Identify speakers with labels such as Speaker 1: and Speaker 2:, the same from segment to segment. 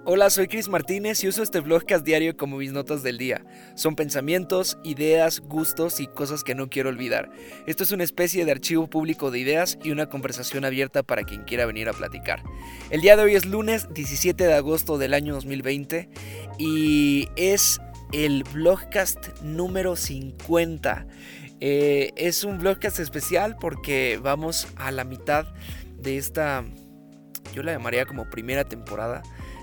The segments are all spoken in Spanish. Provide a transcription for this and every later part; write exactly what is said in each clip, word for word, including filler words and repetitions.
Speaker 1: Hola, soy Chris Martínez y uso este vlogcast diario como mis notas del día. Son pensamientos, ideas, gustos y cosas que no quiero olvidar. Esto es una especie de archivo público de ideas y una conversación abierta para quien quiera venir a platicar. El día de hoy es lunes diecisiete de agosto del año dos mil veinte y es el vlogcast número cincuenta. Eh, es un vlogcast especial porque vamos a la mitad de esta, yo la llamaría como primera temporada.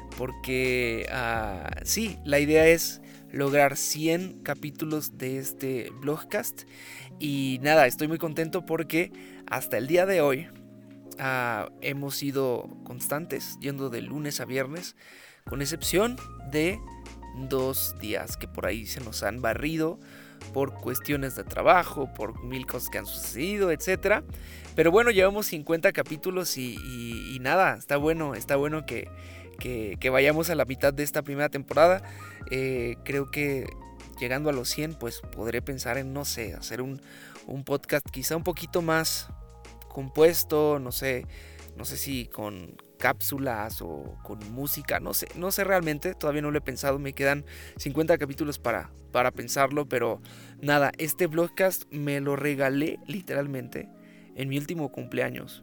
Speaker 1: Porque uh, sí, la idea es lograr cien capítulos de este vlogcast. Y nada, estoy muy contento porque hasta el día de hoy uh, hemos sido constantes, yendo de lunes a viernes, con excepción de dos días que por ahí se nos han barrido por cuestiones de trabajo, por mil cosas que han sucedido, etcétera. Pero bueno, llevamos cincuenta capítulos y, y, y nada, está bueno, está bueno que... Que, que vayamos a la mitad de esta primera temporada. eh, Creo que llegando a los cien pues podré pensar en, no sé, hacer un, un podcast quizá un poquito más compuesto, no sé, no sé si con cápsulas o con música, no sé, no sé realmente, todavía no lo he pensado, me quedan cincuenta capítulos para, para pensarlo, pero nada, este vlogcast me lo regalé literalmente en mi último cumpleaños.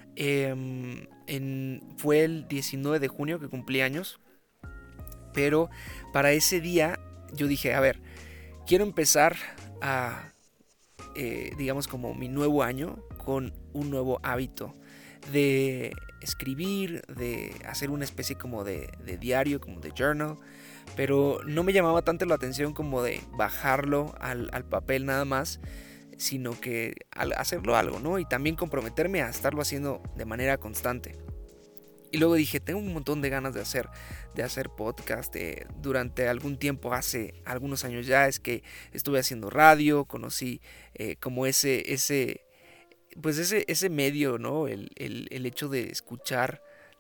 Speaker 1: Eh, en, fue el diecinueve de junio que cumplí años, pero para ese día yo dije, a ver, quiero empezar a, eh, digamos como mi nuevo año con un nuevo hábito de escribir, de hacer una especie como de, de diario, como de journal, pero no me llamaba tanto la atención como de bajarlo al, al papel nada más, sino que al hacerlo algo, ¿no? Y también comprometerme a estarlo haciendo de manera constante. Y luego dije, tengo un montón de ganas de hacer, de hacer podcast. Eh, durante algún tiempo, hace algunos años ya, es que estuve haciendo radio, conocí eh, como ese, ese, pues ese, ese medio, ¿no? El, el, el hecho de escuchar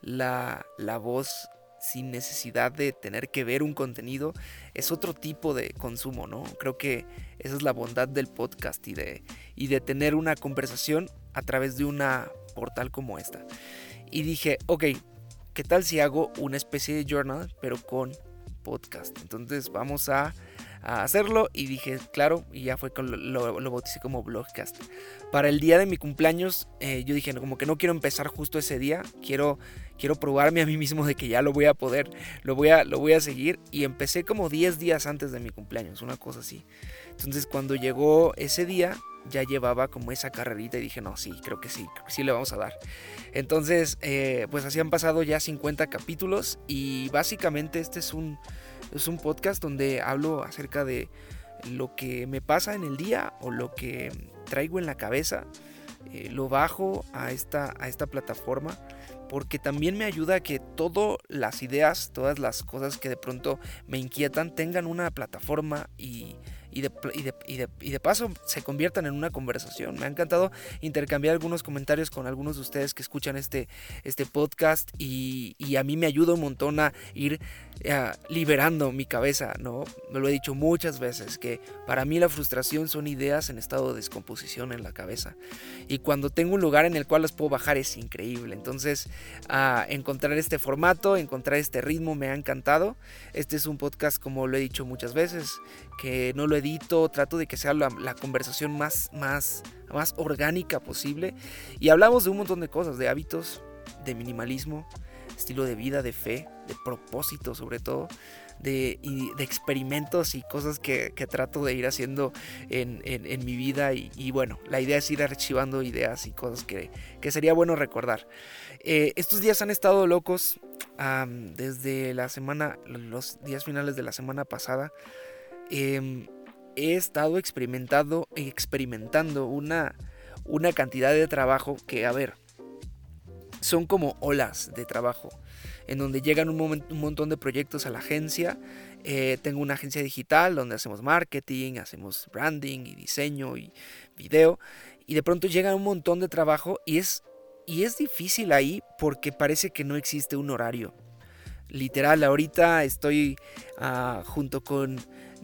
Speaker 1: la, la voz sin necesidad de tener que ver un contenido, es otro tipo de consumo, ¿no? Creo que esa es la bondad del podcast y de, y de tener una conversación a través de una portal como esta. Y dije, ok, ¿qué tal si hago una especie de journal, pero con podcast? Entonces vamos a, a hacerlo y dije, claro, y ya fue con lo, lo, lo bauticé como vlogcast. Para el día de mi cumpleaños, eh, yo dije, como que no quiero empezar justo ese día, quiero... Quiero probarme a mí mismo de que ya lo voy a poder, lo voy a, lo voy a seguir. Y empecé como diez días antes de mi cumpleaños, una cosa así. Entonces cuando llegó ese día, ya llevaba como esa carrerita y dije, no, sí, creo que sí, creo que sí le vamos a dar. Entonces, eh, pues así han pasado ya cincuenta capítulos. Y básicamente este es un, es un podcast donde hablo acerca de lo que me pasa en el día o lo que traigo en la cabeza. Eh, lo bajo a esta, a esta plataforma, porque también me ayuda a que todas las ideas, todas las cosas que de pronto me inquietan tengan una plataforma y, y, de, y, de, y, de, y de paso se conviertan en una conversación. Me ha encantado intercambiar algunos comentarios con algunos de ustedes que escuchan este, este podcast y, y a mí me ayuda un montón a ir uh, liberando mi cabeza, ¿no? Me lo he dicho muchas veces, que para mí la frustración son ideas en estado de descomposición en la cabeza. Y cuando tengo un lugar en el cual las puedo bajar es increíble. Entonces, uh, encontrar este formato, encontrar este ritmo me ha encantado. Este es un podcast, como lo he dicho muchas veces, que no lo edito, trato de que sea la, la conversación más, más, más orgánica posible. Y hablamos de un montón de cosas, de hábitos, de minimalismo, estilo de vida, de fe, de propósito sobre todo, de, y de experimentos y cosas que, que trato de ir haciendo en, en, en mi vida y, y bueno, la idea es ir archivando ideas y cosas que, que sería bueno recordar. Eh, estos días han estado locos, um, desde la semana, los días finales de la semana pasada. eh, he estado experimentando, experimentando una, una cantidad de trabajo que, a ver, son como olas de trabajo, en donde llegan un, moment, un montón de proyectos a la agencia. Eh, tengo una agencia digital donde hacemos marketing, hacemos branding y diseño y video. Y de pronto llega un montón de trabajo y es, y es difícil ahí porque parece que no existe un horario. Literal, ahorita estoy uh, junto con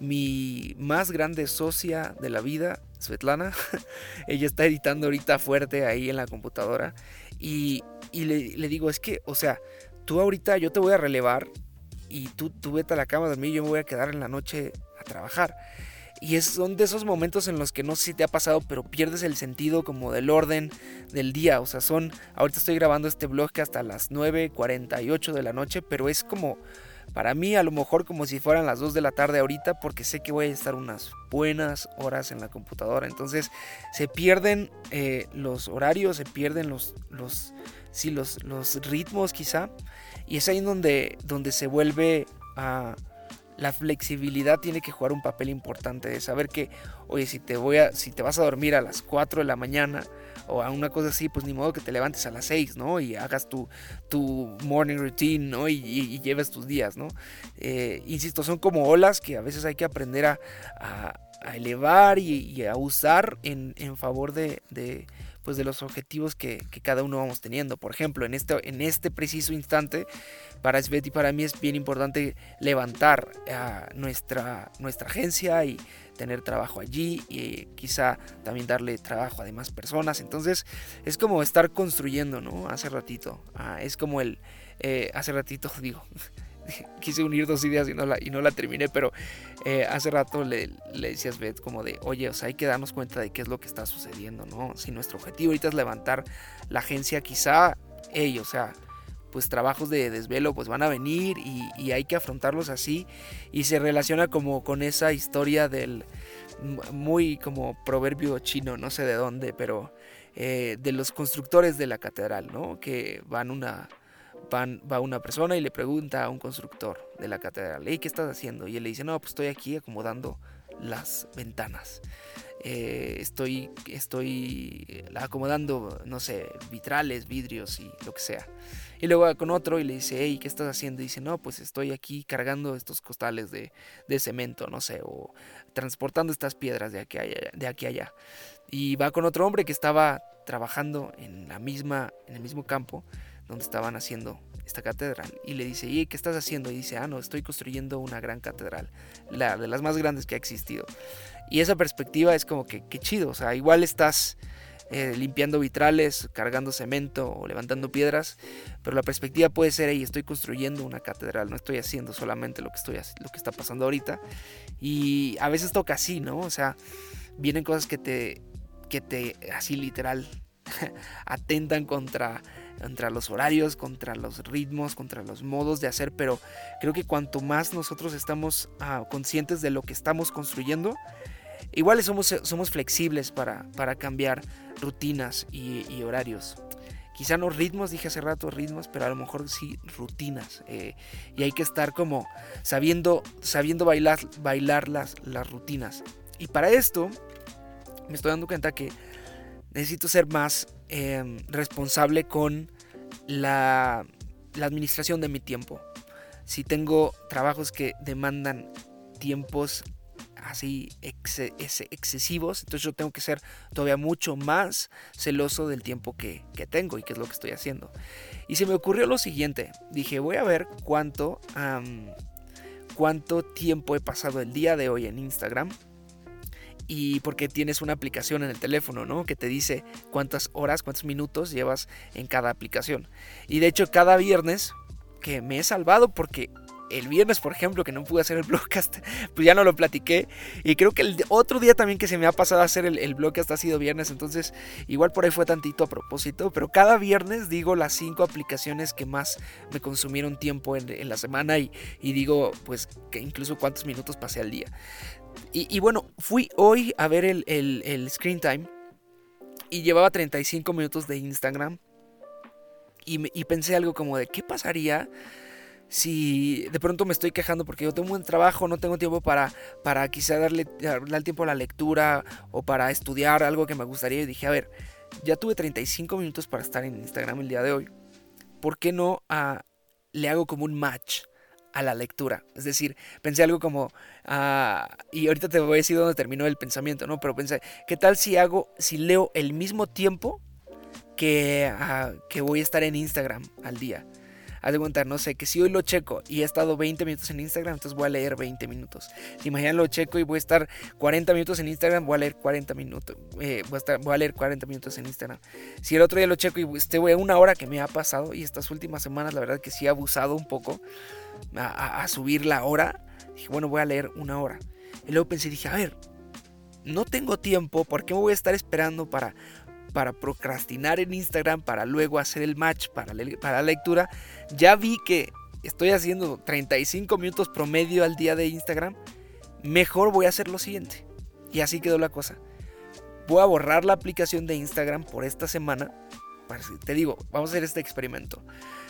Speaker 1: mi más grande socia de la vida, Svetlana. Ella está editando ahorita fuerte ahí en la computadora. Y, y le, le digo, es que, o sea, tú ahorita yo te voy a relevar y tú, tú vete a la cama a dormir, yo me voy a quedar en la noche a trabajar. Y es, son de esos momentos en los que no sé si te ha pasado, pero pierdes el sentido como del orden del día. O sea, son, ahorita estoy grabando este vlog que hasta las nueve cuarenta y ocho de la noche, pero es como, para mí a lo mejor como si fueran las dos de la tarde ahorita, porque sé que voy a estar unas buenas horas en la computadora. Entonces se pierden eh, los horarios, se pierden los, los, sí, los, los ritmos quizá. Y es ahí en donde, donde se vuelve a... Uh, la flexibilidad tiene que jugar un papel importante de saber que, oye, si te voy a, si te vas a dormir a las cuatro de la mañana o a una cosa así, pues ni modo que te levantes a las seis, ¿no? Y hagas tu, tu morning routine, ¿no? Y, y, y lleves tus días, ¿no? Eh, insisto, son como olas que a veces hay que aprender a, a, a elevar y, y a usar en, en favor de, de, pues de los objetivos que, que cada uno vamos teniendo. Por ejemplo, en este, en este preciso instante, para Svet y para mí es bien importante levantar uh, nuestra, nuestra agencia y tener trabajo allí y quizá también darle trabajo a demás personas. Entonces es como estar construyendo, ¿no? Hace ratito, uh, es como el, eh, hace ratito digo, quise unir dos ideas y no la, y no la terminé, pero eh, hace rato le, le decía a Svet como de, oye, o sea, hay que darnos cuenta de qué es lo que está sucediendo, ¿no? Si nuestro objetivo ahorita es levantar la agencia, quizá, hey, o sea, pues trabajos de desvelo pues van a venir y, y hay que afrontarlos así, y se relaciona como con esa historia del muy como proverbio chino, no sé de dónde, pero eh, de los constructores de la catedral, ¿no? Que van una van, va una persona y le pregunta a un constructor de la catedral, hey, ¿qué estás haciendo? Y él le dice, no, pues estoy aquí acomodando las ventanas. Eh, estoy, estoy acomodando, no sé, vitrales, vidrios y lo que sea. Y luego va con otro y le dice, hey, ¿qué estás haciendo? Y dice, no, pues estoy aquí cargando estos costales de, de cemento, no sé, o transportando estas piedras de aquí a allá, de aquí a allá. Y va con otro hombre que estaba trabajando en la misma, en el mismo campo donde estaban haciendo esta catedral, y le dice, ¿y qué estás haciendo? Y dice, ah, no, estoy construyendo una gran catedral, la de las más grandes que ha existido. Y esa perspectiva es como que, qué chido, o sea, igual estás eh, limpiando vitrales, cargando cemento o levantando piedras, pero la perspectiva puede ser, hey, estoy construyendo una catedral, no estoy haciendo solamente lo que, estoy, lo que está pasando ahorita. Y a veces toca así, ¿no? O sea, vienen cosas que te, que te así literal, atentan contra... contra los horarios, contra los ritmos, contra los modos de hacer, pero creo que cuanto más nosotros estamos uh, conscientes de lo que estamos construyendo, igual somos, somos flexibles para, para cambiar rutinas y, y horarios. Quizá no ritmos, dije hace rato ritmos, pero a lo mejor sí rutinas. Eh, y hay que estar como sabiendo, sabiendo bailar, bailar las, las rutinas. Y para esto me estoy dando cuenta que necesito ser más eh, responsable con la, la administración de mi tiempo. Si tengo trabajos que demandan tiempos así ex, ex, excesivos, entonces yo tengo que ser todavía mucho más celoso del tiempo que, que tengo y qué es lo que estoy haciendo. Y se me ocurrió lo siguiente, dije, voy a ver cuánto, um, cuánto tiempo he pasado el día de hoy en Instagram. Y porque tienes una aplicación en el teléfono, ¿no? Que te dice cuántas horas, cuántos minutos llevas en cada aplicación. Y de hecho cada viernes, que me he salvado porque el viernes, por ejemplo, que no pude hacer el vlogcast, pues ya no lo platiqué. Y creo que el otro día también que se me ha pasado a hacer el, el vlogcast ha sido viernes. Entonces igual por ahí fue tantito a propósito. Pero cada viernes digo las cinco aplicaciones que más me consumieron tiempo en, en la semana. Y, y digo pues que incluso cuántos minutos pasé al día. Y, y bueno, fui hoy a ver el, el, el screen time y llevaba treinta y cinco minutos de Instagram y, me, y pensé algo como de ¿qué pasaría si de pronto me estoy quejando porque yo tengo un trabajo, no tengo tiempo para, para quizá darle, darle tiempo a la lectura o para estudiar algo que me gustaría? Y dije, a ver, ya tuve treinta y cinco minutos para estar en Instagram el día de hoy, ¿por qué no uh, le hago como un match a la lectura? Es decir, pensé algo como uh, y ahorita te voy a decir dónde terminó el pensamiento, ¿no? Pero pensé, ¿qué tal si hago, si leo el mismo tiempo que, uh, que voy a estar en Instagram al día? Haz de cuenta, no sé, que si hoy lo checo y he estado veinte minutos en Instagram, entonces voy a leer veinte minutos. Si mañana lo checo y voy a estar cuarenta minutos en Instagram, voy a leer cuarenta minutos. Eh, voy, a estar, voy a leer cuarenta minutos en Instagram. Si el otro día lo checo y este voy a una hora que me ha pasado, y estas últimas semanas la verdad que sí he abusado un poco, a, a, a subir la hora. Dije, bueno, voy a leer una hora. Y luego pensé, dije, a ver, no tengo tiempo, ¿por qué me voy a estar esperando para, para procrastinar en Instagram, para luego hacer el match para, le, para la lectura? Ya vi que estoy haciendo treinta y cinco minutos promedio al día de Instagram. Mejor voy a hacer lo siguiente. Y así quedó la cosa. Voy a borrar la aplicación de Instagram por esta semana. Te digo, vamos a hacer este experimento.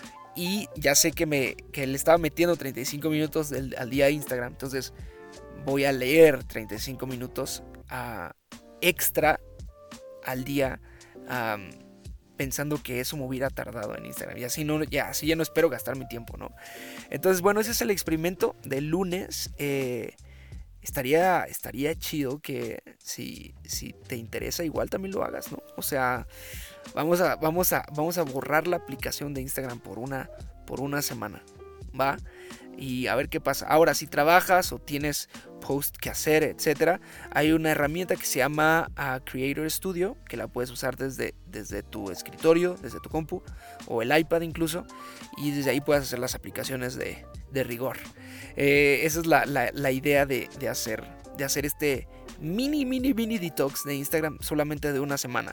Speaker 1: Y ya sé que, me, que le estaba metiendo treinta y cinco minutos del, al día a Instagram. Entonces voy a leer treinta y cinco minutos uh, extra al día, um, pensando que eso me hubiera tardado en Instagram. Y así, no, ya, así ya no espero gastar mi tiempo, ¿no? Entonces, bueno, ese es el experimento del lunes. Eh, estaría, estaría chido que si, si te interesa, igual también lo hagas, ¿no? O sea, vamos a, vamos a, vamos a borrar la aplicación de Instagram por una, por una semana, ¿va? Y a ver qué pasa. Ahora, si trabajas o tienes post que hacer, etcétera, hay una herramienta que se llama uh, Creator Studio, que la puedes usar desde, desde tu escritorio, desde tu compu o el iPad incluso, y desde ahí puedes hacer las aplicaciones de, de rigor. Eh, esa es la, la, la idea de, de, hacer, de hacer este mini, mini, mini detox de Instagram solamente de una semana.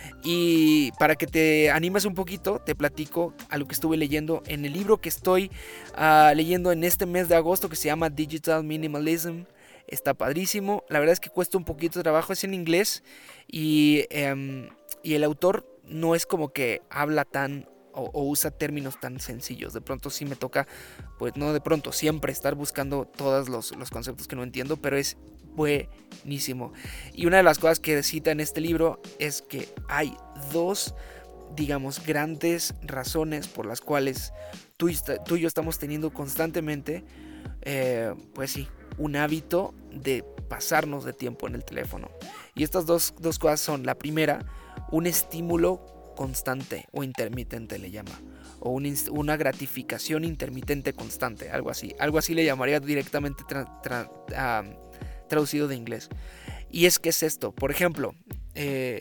Speaker 1: Y para que te animes un poquito, te platico algo que estuve leyendo en el libro que estoy uh, leyendo en este mes de agosto, que se llama Digital Minimalism. Está padrísimo. La verdad es que cuesta un poquito de trabajo, es en inglés. Y, um, y el autor no es como que habla tan o, o usa términos tan sencillos. De pronto sí me toca, pues no de pronto, siempre estar buscando todos los, los conceptos que no entiendo, pero es buenísimo. Y una de las cosas que cita en este libro es que hay dos, digamos, grandes razones por las cuales tú, tú y yo estamos teniendo constantemente, eh, pues sí, un hábito de pasarnos de tiempo en el teléfono. Y estas dos, dos cosas son: la primera, un estímulo constante o intermitente le llama, o un, una gratificación intermitente constante, algo así, algo así le llamaría directamente tra, tra, um, traducido de inglés. Y es que es esto, por ejemplo, eh,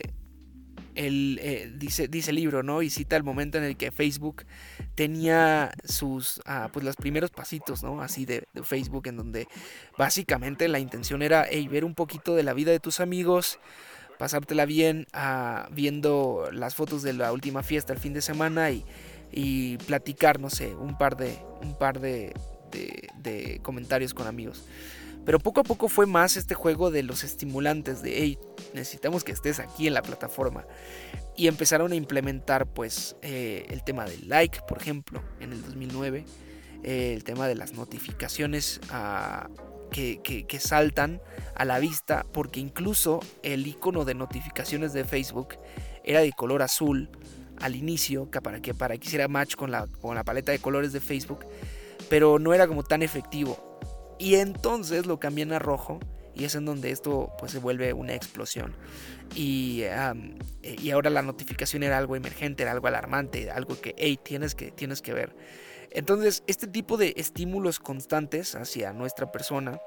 Speaker 1: el, eh, dice, dice el libro, ¿no? Y cita el momento en el que Facebook tenía sus, ah, pues los primeros pasitos, ¿no? Así de, de Facebook, en donde básicamente la intención era, hey, ver un poquito de la vida de tus amigos, pasártela bien, ah, viendo las fotos de la última fiesta el fin de semana y, y platicar, no sé, un par de, un par de, de, de comentarios con amigos. Pero poco a poco fue más este juego de los estimulantes, de hey, necesitamos que estés aquí en la plataforma. Y empezaron a implementar pues eh, el tema del like, por ejemplo, en el dos mil nueve. Eh, el tema de las notificaciones uh, que, que, que saltan a la vista, porque incluso el icono de notificaciones de Facebook era de color azul al inicio, para que, para que hiciera match con la, con la paleta de colores de Facebook, pero no era como tan efectivo. Y entonces lo cambian a rojo, y es en donde esto pues se vuelve una explosión. Y, um, y ahora la notificación era algo emergente, era algo alarmante, algo que, hey, tienes que, tienes que ver. Entonces, este tipo de estímulos constantes hacia nuestra persona,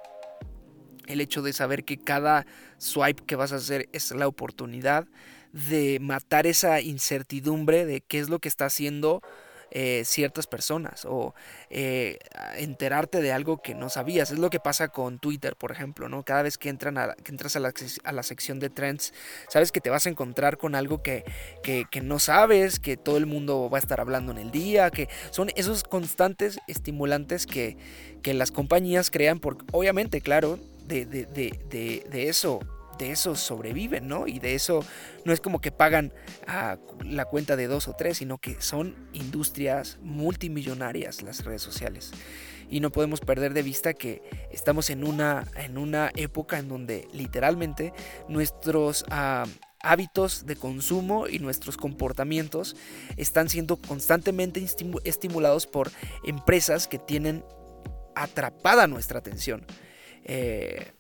Speaker 1: el hecho de saber que cada swipe que vas a hacer es la oportunidad de matar esa incertidumbre de qué es lo que está haciendo Eh, ciertas personas, o eh, enterarte de algo que no sabías. Es lo que pasa con Twitter, por ejemplo, ¿no? Cada vez que, entran a, que entras a la, a la sección de trends, sabes que te vas a encontrar con algo que, que, que no sabes, que todo el mundo va a estar hablando en el día, que son esos constantes estimulantes que, que las compañías crean, porque obviamente, claro, de, de, de, de, de eso de eso sobreviven, ¿no? Y de eso no es como que pagan uh, la cuenta de dos o tres, sino que son industrias multimillonarias las redes sociales. Y no podemos perder de vista que estamos en una, en una época en donde literalmente nuestros uh, hábitos de consumo y nuestros comportamientos están siendo constantemente estimulados por empresas que tienen atrapada nuestra atención. Eh...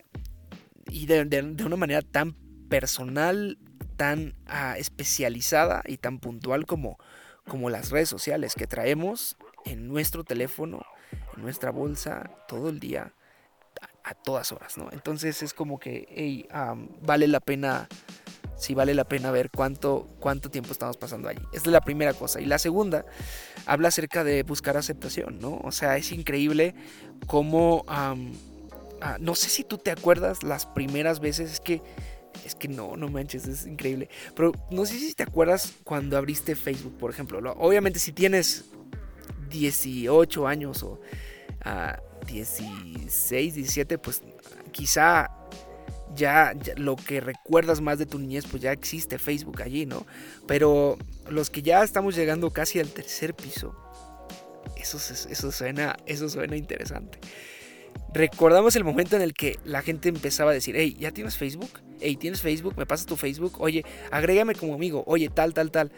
Speaker 1: Y de, de, de una manera tan personal, tan uh, especializada y tan puntual como, como las redes sociales que traemos en nuestro teléfono, en nuestra bolsa, todo el día, a, a todas horas, ¿no? Entonces es como que, hey, um, vale la pena si vale la pena ver cuánto, cuánto tiempo estamos pasando allí. Esta es la primera cosa. Y la segunda, habla acerca de buscar aceptación, ¿no? O sea, es increíble cómo... Um, uh, no sé si tú te acuerdas las primeras veces, es que... Es que no, no manches, es increíble. Pero no sé si te acuerdas cuando abriste Facebook, por ejemplo. ¿No? Obviamente si tienes dieciocho años o uh, dieciséis, diecisiete, pues quizá... Ya, ya lo que recuerdas más de tu niñez, pues ya existe Facebook allí, ¿no? Pero los que ya estamos llegando casi al tercer piso, eso, eso, suena, eso suena interesante. Recordamos el momento en el que la gente empezaba a decir, hey, ¿ya tienes Facebook? Hey, ¿tienes Facebook? ¿Me pasas tu Facebook? Oye, agrégame como amigo. Oye, tal, tal, tal.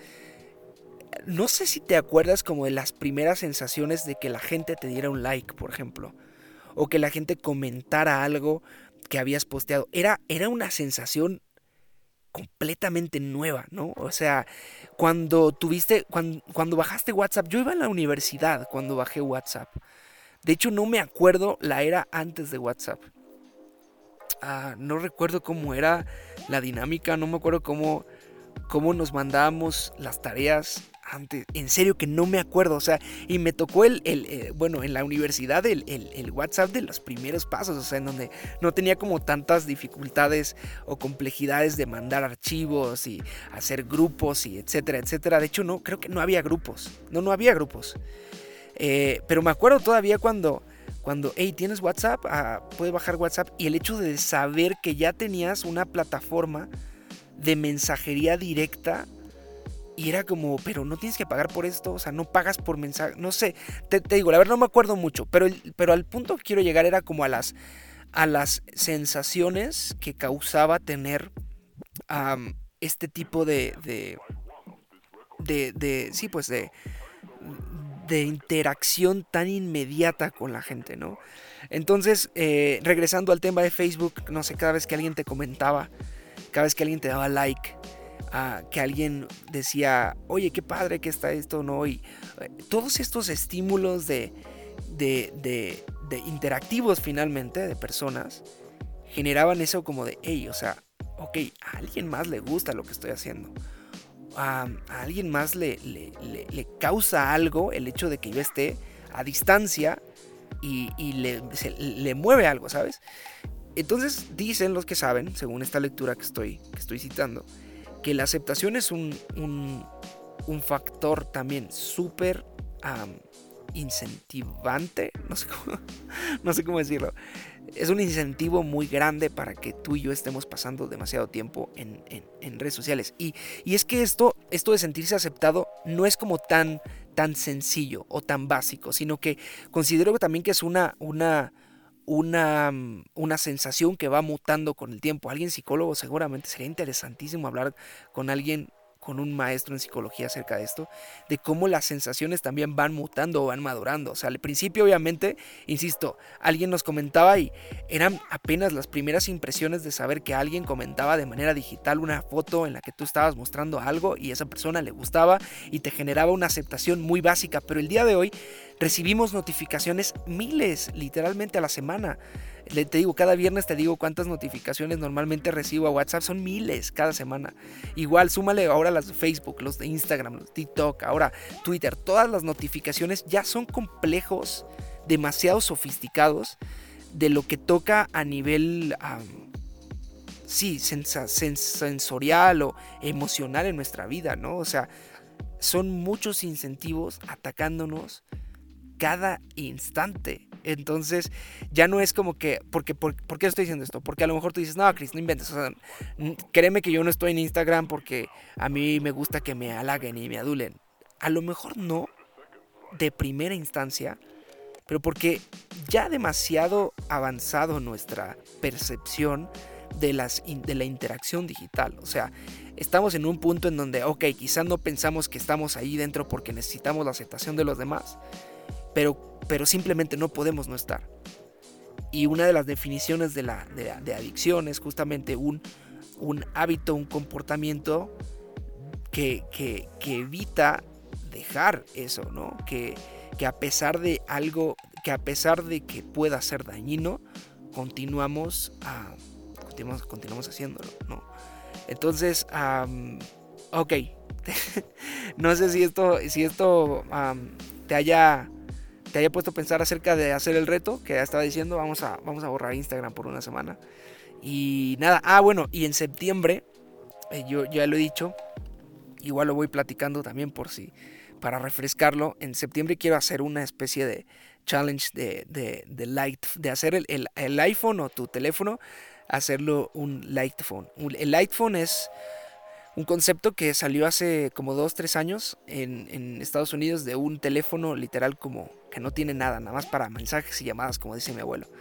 Speaker 1: No sé si te acuerdas como de las primeras sensaciones de que la gente te diera un like, por ejemplo. O que la gente comentara algo que habías posteado. Era, era una sensación completamente nueva, ¿no? O sea, cuando tuviste, cuando, cuando bajaste WhatsApp, yo iba a la universidad cuando bajé WhatsApp. De hecho, no me acuerdo la era antes de WhatsApp. Ah, no recuerdo cómo era la dinámica, no me acuerdo cómo, cómo nos mandábamos las tareas antes. En serio que no me acuerdo, o sea, y me tocó el, el eh, bueno, en la universidad el, el, el WhatsApp de los primeros pasos, o sea, en donde no tenía como tantas dificultades o complejidades de mandar archivos y hacer grupos y etcétera, etcétera. De hecho, no, creo que no había grupos, no, no había grupos. Eh, pero me acuerdo todavía cuando, cuando, hey, ¿tienes WhatsApp? Ah, puedes bajar WhatsApp. Y el hecho de saber que ya tenías una plataforma de mensajería directa. Y era como, pero no tienes que pagar por esto, o sea, no pagas por mensaje, no sé, te, te digo, la verdad no me acuerdo mucho, pero, el, pero al punto que quiero llegar era como a las, a las sensaciones que causaba tener um, este tipo de, de, de, de, sí, pues de, de interacción tan inmediata con la gente, ¿no? Entonces, eh, regresando al tema de Facebook, no sé, cada vez que alguien te comentaba, cada vez que alguien te daba like, Uh, que alguien decía, oye, qué padre que está esto, ¿no? Y uh, todos estos estímulos de, de, de, de interactivos finalmente, de personas, generaban eso como de, hey, o sea, ok, a alguien más le gusta lo que estoy haciendo. Uh, a alguien más le, le, le, le causa algo el hecho de que yo esté a distancia y, y le, se, le mueve algo, ¿sabes? Entonces dicen los que saben, según esta lectura que estoy, que estoy citando, que la aceptación es un, un, un factor también súper um, incentivante, no sé, cómo, no sé cómo decirlo, es un incentivo muy grande para que tú y yo estemos pasando demasiado tiempo en, en, en redes sociales. Y, y es que esto, esto de sentirse aceptado no es como tan, tan sencillo o tan básico, sino que considero también que es una... una Una, una sensación que va mutando con el tiempo. Alguien psicólogo seguramente sería interesantísimo hablar con alguien, con un maestro en psicología acerca de esto, de cómo las sensaciones también van mutando o van madurando. O sea, al principio obviamente, insisto, alguien nos comentaba y eran apenas las primeras impresiones de saber que alguien comentaba de manera digital una foto en la que tú estabas mostrando algo y esa persona le gustaba y te generaba una aceptación muy básica, pero el día de hoy recibimos notificaciones miles, literalmente a la semana. Le, te digo, cada viernes te digo cuántas notificaciones normalmente recibo a WhatsApp, son miles cada semana. Igual, súmale ahora las de Facebook, los de Instagram, los de TikTok, ahora Twitter, todas las notificaciones ya son complejos, demasiado sofisticados de lo que toca a nivel, um, sí, sens- sens- sensorial o emocional en nuestra vida, ¿no? O sea, son muchos incentivos atacándonos cada instante. Entonces ya no es como que, porque, por, ¿por qué estoy diciendo esto? Porque a lo mejor tú dices, no, Chris, no inventes, o sea, créeme que yo no estoy en Instagram porque a mí me gusta que me halaguen y me adulen. A lo mejor no de primera instancia, pero porque ya demasiado avanzado nuestra percepción de, las, de la interacción digital. O sea, estamos en un punto en donde, ok, quizás no pensamos que estamos ahí dentro porque necesitamos la aceptación de los demás, Pero, pero simplemente no podemos no estar. Y una de las definiciones de, la, de, de adicción es justamente un, un hábito, un comportamiento que, que, que evita dejar eso, ¿no? Que, que a pesar de algo, que a pesar de que pueda ser dañino, continuamos, a, continuamos, continuamos haciéndolo, ¿no? Entonces, um, ok. No sé si esto, si esto um, te haya... te haya puesto a pensar acerca de hacer el reto que ya estaba diciendo. Vamos a, vamos a borrar Instagram por una semana. Y nada, ah bueno, y en septiembre, eh, yo ya lo he dicho, igual lo voy platicando también por si, para refrescarlo. En septiembre quiero hacer una especie de challenge de, de, de light, de hacer el, el, el iPhone o tu teléfono, hacerlo un light phone. El light phone es un concepto que salió hace como dos, tres años en, en Estados Unidos, de un teléfono literal como que no tiene nada, nada más para mensajes y llamadas, como dice mi abuelo.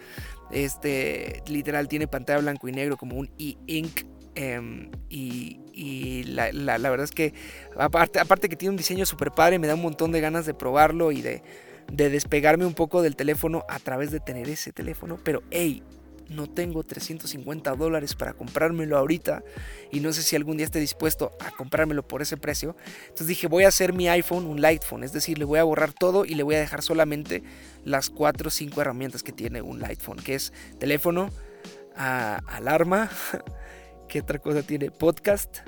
Speaker 1: Este literal tiene pantalla blanco y negro como un e-ink. Um, y y la, la, la verdad es que aparte, aparte que tiene un diseño super padre, me da un montón de ganas de probarlo y de, de despegarme un poco del teléfono a través de tener ese teléfono. Pero hey, no tengo trescientos cincuenta dólares para comprármelo ahorita y no sé si algún día esté dispuesto a comprármelo por ese precio. Entonces dije, voy a hacer mi iPhone un light phone, es decir, le voy a borrar todo y le voy a dejar solamente las cuatro o cinco herramientas que tiene un light phone, que es teléfono, a, alarma, ¿qué otra cosa tiene? Podcast,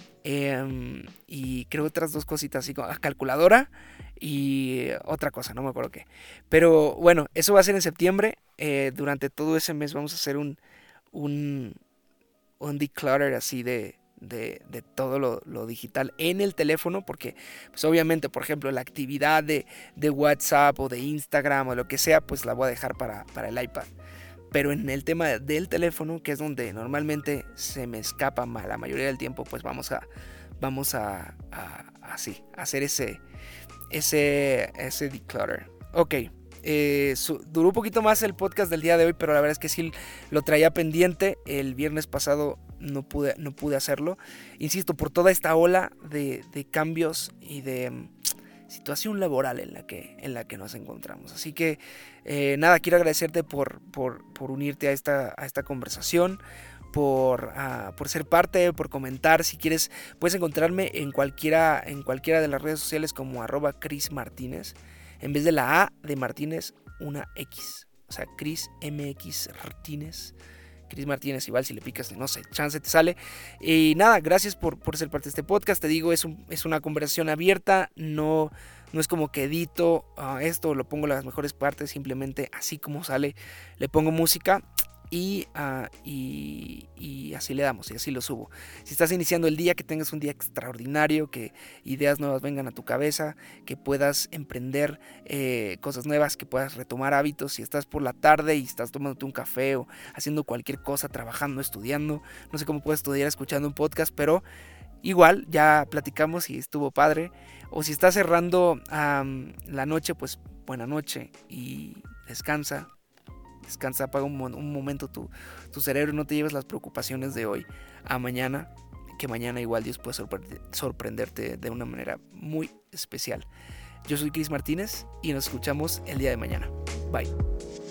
Speaker 1: eh, y creo otras dos cositas así como calculadora y otra cosa, no me acuerdo qué. Pero bueno, eso va a ser en septiembre. Eh, durante todo ese mes vamos a hacer un un, un declutter así de, de, de todo lo, lo digital en el teléfono, porque pues obviamente, por ejemplo, la actividad de, de WhatsApp o de Instagram o lo que sea, pues la voy a dejar para, para el iPad. Pero en el tema del teléfono, que es donde normalmente se me escapa mal la mayoría del tiempo, pues vamos a vamos a, a, a, sí, a hacer ese ese ese declutter. Ok, eh, su, duró un poquito más el podcast del día de hoy, pero la verdad es que sí lo traía pendiente. El viernes pasado no pude no pude hacerlo. Insisto, por toda esta ola de, de cambios y de situación laboral en la que, en la que nos encontramos. Así que eh, nada, quiero agradecerte por, por, por unirte a esta, a esta conversación, por, uh, por ser parte, por comentar. Si quieres, puedes encontrarme en cualquiera, en cualquiera de las redes sociales como arroba Chris Martínez. En vez de la A de Martínez, una X. O sea, Chris M X Martínez. Chris Martínez, igual si le picas, no sé, chance te sale. Y nada, gracias por, por ser parte de este podcast. Te digo, es, un, es una conversación abierta, no, no es como que edito uh, esto, lo pongo las mejores partes, simplemente así como sale, le pongo música y, uh, y, y así le damos y así lo subo. Si estás iniciando el día, que tengas un día extraordinario, que ideas nuevas vengan a tu cabeza, que puedas emprender eh, cosas nuevas, que puedas retomar hábitos. Si estás por la tarde y estás tomándote un café o haciendo cualquier cosa, trabajando, estudiando, no sé cómo puedes estudiar escuchando un podcast, pero igual ya platicamos y estuvo padre. O si estás cerrando um, la noche, pues buena noche y descansa. Descansa, apaga un, un momento tu, tu cerebro, no te lleves las preocupaciones de hoy a mañana, que mañana igual Dios puede sorprender, sorprenderte de una manera muy especial. Yo soy Chris Martínez y nos escuchamos el día de mañana. Bye.